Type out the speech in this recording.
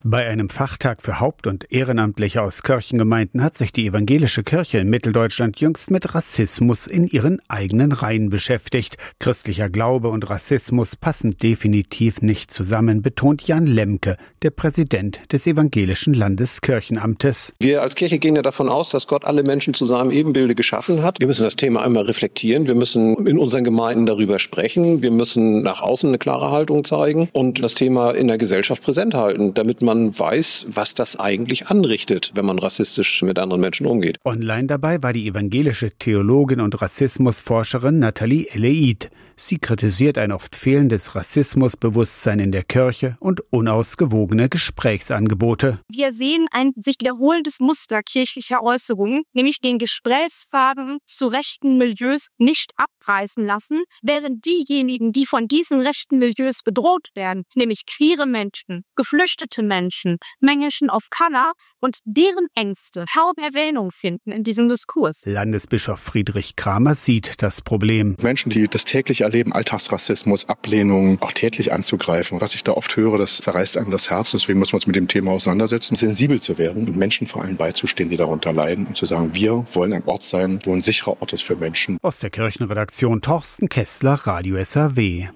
Bei einem Fachtag für Haupt- und Ehrenamtliche aus Kirchengemeinden hat sich die evangelische Kirche in Mitteldeutschland jüngst mit Rassismus in ihren eigenen Reihen beschäftigt. Christlicher Glaube und Rassismus passen definitiv nicht zusammen, betont Jan Lemke, der Präsident des Evangelischen Landeskirchenamtes. Wir als Kirche gehen ja davon aus, dass Gott alle Menschen zu seinem Ebenbilde geschaffen hat. Wir müssen das Thema einmal reflektieren. Wir müssen in unseren Gemeinden darüber sprechen. Wir müssen nach außen eine klare Haltung zeigen und das Thema in der Gesellschaft präsent halten, damit man weiß, was das eigentlich anrichtet, wenn man rassistisch mit anderen Menschen umgeht. Online dabei war die evangelische Theologin und Rassismusforscherin Nathalie Eleid. Sie kritisiert ein oft fehlendes Rassismusbewusstsein in der Kirche und unausgewogene Gesprächsangebote. Wir sehen ein sich wiederholendes Muster kirchlicher Äußerungen, nämlich den Gesprächsfaden zu rechten Milieus nicht abreißen lassen, während diejenigen, die von diesen rechten Milieus bedroht werden, nämlich queere Menschen, geflüchtete Menschen of Color und deren Ängste kaum Erwähnung finden in diesem Diskurs. Landesbischof Friedrich Kramer sieht das Problem. Menschen, die das täglich erleben, Alltagsrassismus, Ablehnung, auch tätlich anzugreifen. Was ich da oft höre, das zerreißt einem das Herz. Deswegen müssen wir uns mit dem Thema auseinandersetzen, sensibel zu werden und Menschen vor allem beizustehen, die darunter leiden und zu sagen, wir wollen ein Ort sein, wo ein sicherer Ort ist für Menschen. Aus der Kirchenredaktion Torsten Kessler, Radio SAW.